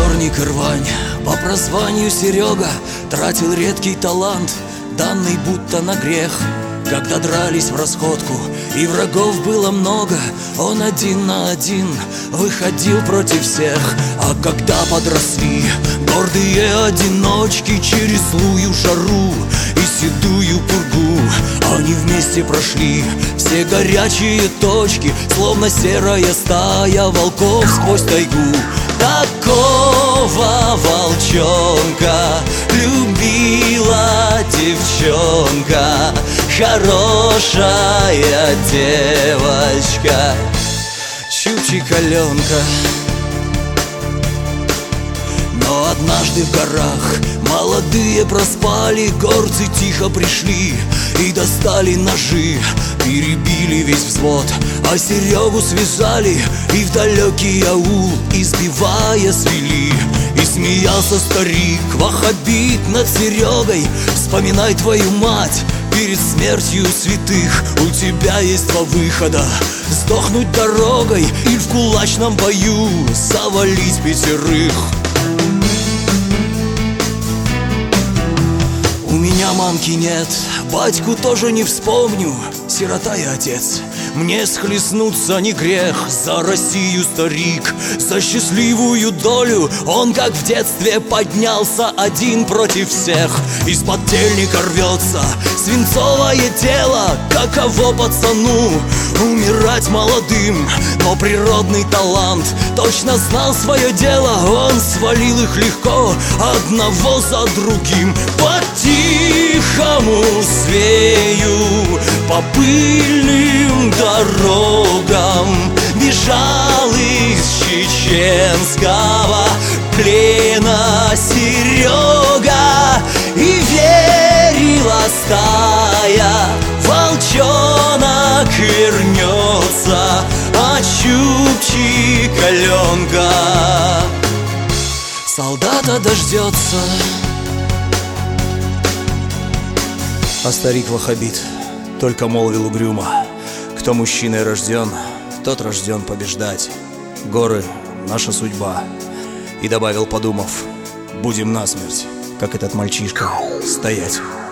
Озорник и рвань, по прозванию Серега, тратил редкий талант, данный будто на грех. Когда дрались в расходку и врагов было много, он один на один выходил против всех. А когда подросли гордые одиночки через злую жару и седую пургу, они вместе прошли все горячие точки, словно серая стая волков сквозь тайгу. Такого волчонка любила девчонка, хорошая девочка, Чупчик-Аленка. Но однажды в горах молодые проспали, горцы тихо пришли и достали ножи, перебили весь взвод, а Серегу связали и в далекий аул, избивая, свели. И смеялся старик ваххабит над Серегой: вспоминай твою мать перед смертью святых. У тебя есть два выхода: сдохнуть дорогой или в кулачном бою завалить пятерых. У меня мамки нет, батьку тоже не вспомню, сирота и отец. Мне схлестнуться не грех, за Россию, старик, за счастливую долю. Он, как в детстве, поднялся один против всех. Из-под тельника рвется свинцовое тело. Каково пацану умирать молодым, но природный талант точно знал свое дело. Он свалил их легко, одного за другим. По-тихому свею по пыльным дорогам бежал из чеченского плена Серега. И верила стая, волчонок вернется, а Чупчик-Аленка солдата дождется. А старик-ваххабит только молвил угрюмо: кто мужчиной рожден, тот рожден побеждать. Горы — наша судьба. И добавил, подумав: будем насмерть, как этот мальчишка, стоять.